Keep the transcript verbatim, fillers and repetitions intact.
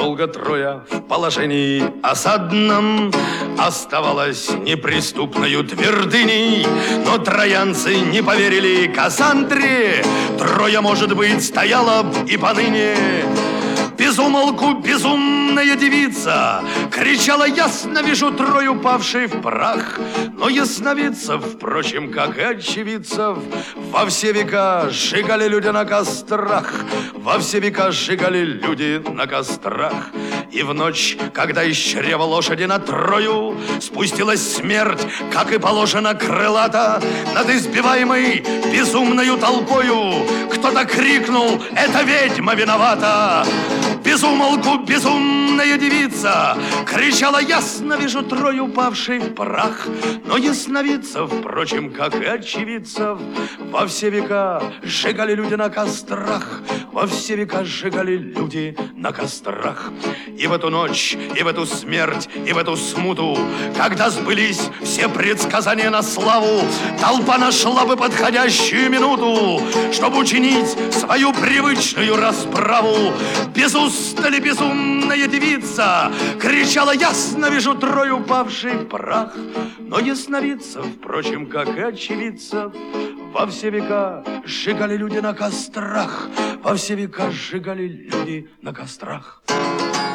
долго Троя в положении осадном оставалась неприступною твердыней, но троянцы не поверили Кассандре. Троя, может быть, стояла б и поныне. Безумолку безумная девица кричала: ясно вижу Трою, павшей в прах. Но ясновидцев, впрочем, как и очевидцев, во все века сжигали люди на кострах. Во все века сжигали люди на кострах. И в ночь, когда из чрева лошади на Трою спустилась смерть, как и положено крылато, над избиваемой безумною толпою кто-то крикнул: это ведьма виновата. Безумолку безумная девица кричала: ясно вижу Трою, павшей в прах. Но ясновидцев, впрочем, как и очевидцев, во все века сжигали люди на кострах. Во все века сжигали люди на кострах. И в эту ночь, и в эту смерть, и в эту смуту, когда сбылись все предсказания на славу, толпа нашла бы подходящую минуту, чтобы учинить свою привычную расправу. Без устали безумная девица кричала: ясно вижу Трою, павшей в прах. Но ясновидцев, впрочем, как и очевидцев, во все века сжигали люди на кострах. Во все века сжигали люди на кострах.